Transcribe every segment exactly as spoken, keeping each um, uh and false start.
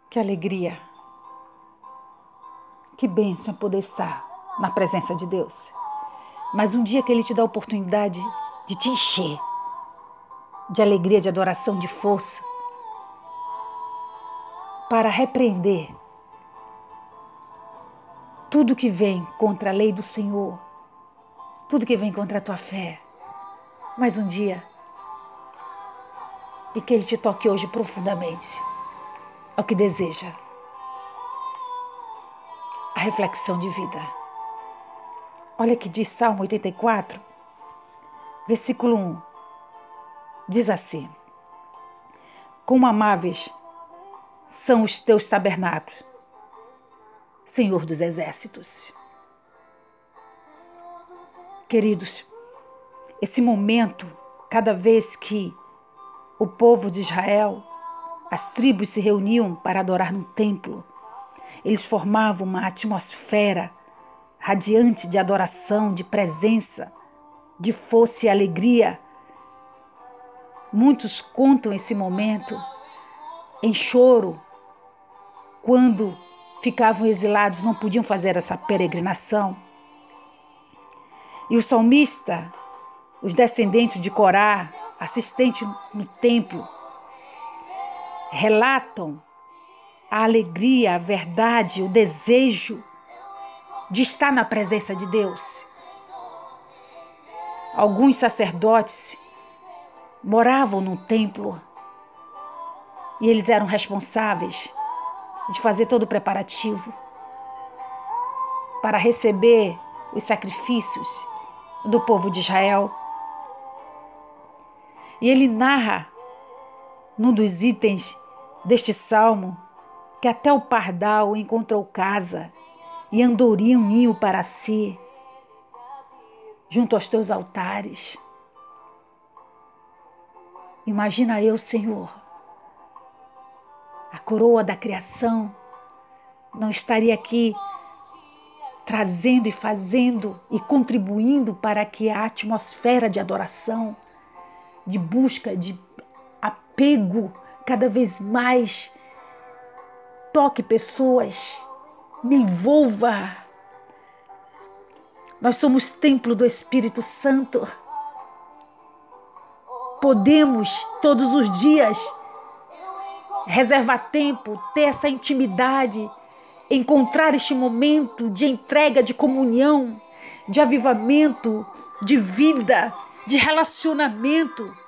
Que alegria, que bênção poder estar na presença de Deus. Mas um dia que Ele te dá a oportunidade de te encher de alegria, de adoração, de força, para repreender tudo que vem contra a lei do Senhor, tudo que vem contra a tua fé. Mais um dia, e que Ele te toque hoje profundamente ao que deseja, a reflexão de vida. Olha que diz Salmo oitenta e quatro, versículo um, diz assim: Quão amáveis são os teus tabernáculos, Senhor dos exércitos. Queridos, esse momento, cada vez que o povo de Israel, as tribos se reuniam para adorar no templo, eles formavam uma atmosfera radiante de adoração, de presença, de força e alegria. Muitos contam esse momento em choro, quando ficavam exilados, não podiam fazer essa peregrinação. E o salmista, os descendentes de Corá, assistentes no templo, relatam a alegria, a verdade, o desejo de estar na presença de Deus. Alguns sacerdotes moravam no templo e eles eram responsáveis de fazer todo o preparativo para receber os sacrifícios do povo de Israel. E ele narra, num dos itens deste salmo, que até o pardal encontrou casa e andorinha um ninho para si, junto aos teus altares. Imagina eu, Senhor, a coroa da criação, não estaria aqui trazendo e fazendo e contribuindo para que a atmosfera de adoração, de busca, de apego cada vez mais toque pessoas, me envolva. Nós somos templo do Espírito Santo. Podemos todos os dias reservar tempo, ter essa intimidade, encontrar este momento de entrega, de comunhão, de avivamento, de vida, de relacionamento.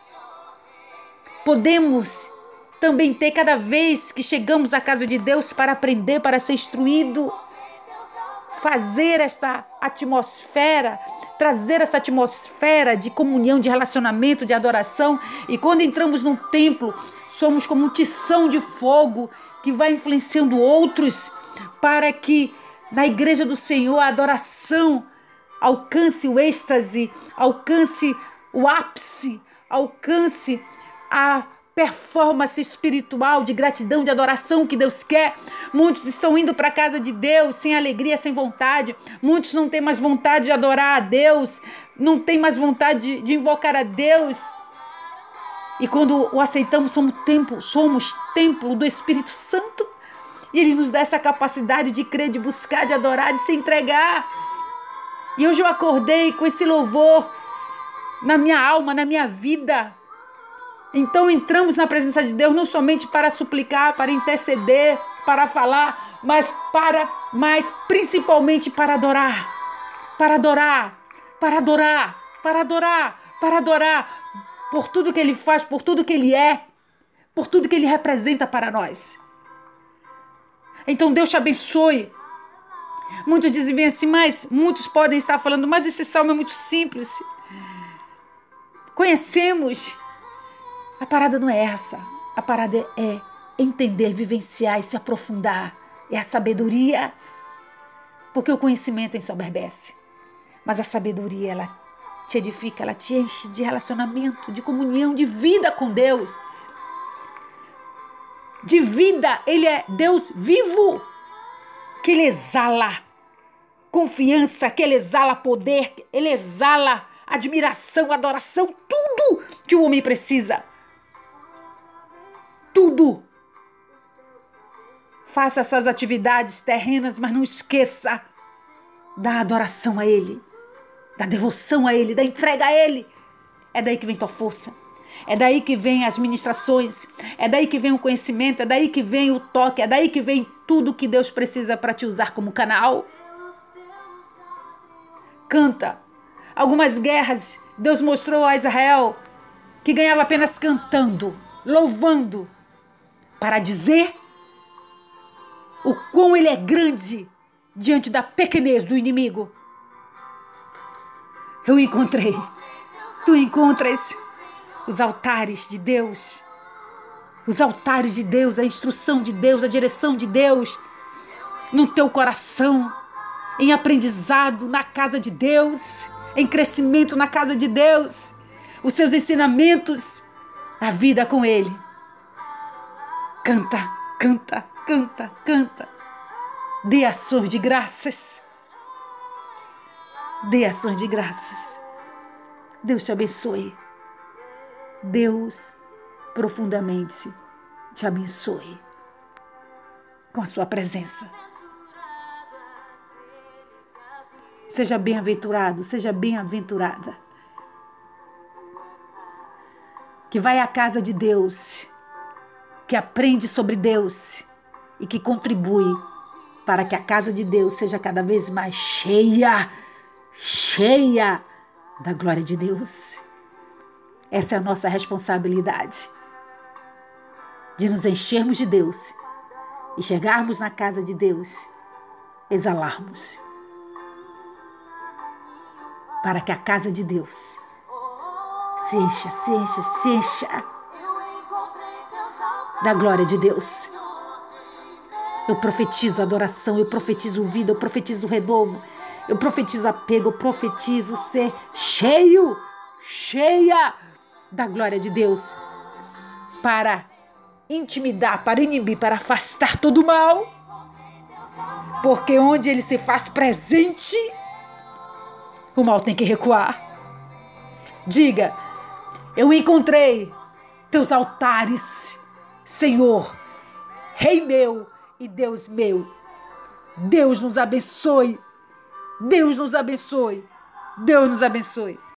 Podemos também ter cada vez que chegamos à casa de Deus para aprender, para ser instruído, fazer esta atmosfera, trazer essa atmosfera de comunhão, de relacionamento, de adoração. E quando entramos no templo, somos como um tição de fogo que vai influenciando outros para que na igreja do Senhor a adoração alcance o êxtase, alcance o ápice, alcance a performance espiritual de gratidão, de adoração que Deus quer. Muitos estão indo para a casa de Deus sem alegria, sem vontade. Muitos não têm mais vontade de adorar a Deus, não têm mais vontade de, de invocar a Deus. E quando o aceitamos, somos templo, somos templo do Espírito Santo. E Ele nos dá essa capacidade de crer, de buscar, de adorar, de se entregar. E hoje eu acordei com esse louvor na minha alma, na minha vida. Então entramos na presença de Deus não somente para suplicar, para interceder, para falar, mas para, mas principalmente para adorar, para adorar, para adorar, para adorar, para adorar, por tudo que Ele faz, por tudo que Ele é, por tudo que Ele representa para nós. Então Deus te abençoe. Muitos dizem bem assim, mas muitos podem estar falando, mas esse salmo é muito simples. Conhecemos. A parada não é essa. A parada é entender, vivenciar e se aprofundar. É a sabedoria. Porque o conhecimento ensoberbece. Mas a sabedoria, ela te edifica, ela te enche de relacionamento, de comunhão, de vida com Deus. De vida. Ele é Deus vivo. Que Ele exala confiança, que Ele exala poder, Ele exala admiração, adoração, tudo que o homem precisa. Tudo. Faça suas atividades terrenas, mas não esqueça da adoração a Ele, da devoção a Ele, da entrega a Ele. É daí que vem tua força. É daí que vem as ministrações. É daí que vem o conhecimento. É daí que vem o toque. É daí que vem tudo que Deus precisa para te usar como canal. Canta. Algumas guerras Deus mostrou a Israel que ganhava apenas cantando, louvando, para dizer o quão ele é grande diante da pequenez do inimigo. Eu encontrei. Tu encontras os altares de Deus. Os altares de Deus, a instrução de Deus, a direção de Deus no teu coração, em aprendizado na casa de Deus, em crescimento na casa de Deus, os seus ensinamentos, a vida com Ele. Canta, canta, canta, canta. Dê ações de graças. Dê ações de graças. Deus te abençoe. Deus profundamente te abençoe com a sua presença. Seja bem-aventurado, seja bem-aventurada. Que vai à casa de Deus, que aprende sobre Deus e que contribui para que a casa de Deus seja cada vez mais cheia, cheia da glória de Deus. Essa é a nossa responsabilidade, de nos enchermos de Deus e chegarmos na casa de Deus, exalarmos, para que a casa de Deus se encha, se encha, se encha da glória de Deus. Eu profetizo adoração, eu profetizo vida, eu profetizo renovo, eu profetizo apego, eu profetizo ser cheio, cheia da glória de Deus, para intimidar, para inibir, para afastar todo o mal, porque onde ele se faz presente, o mal tem que recuar. Diga: eu encontrei teus altares, Senhor, Rei meu e Deus meu. Deus nos abençoe. Deus nos abençoe. Deus nos abençoe.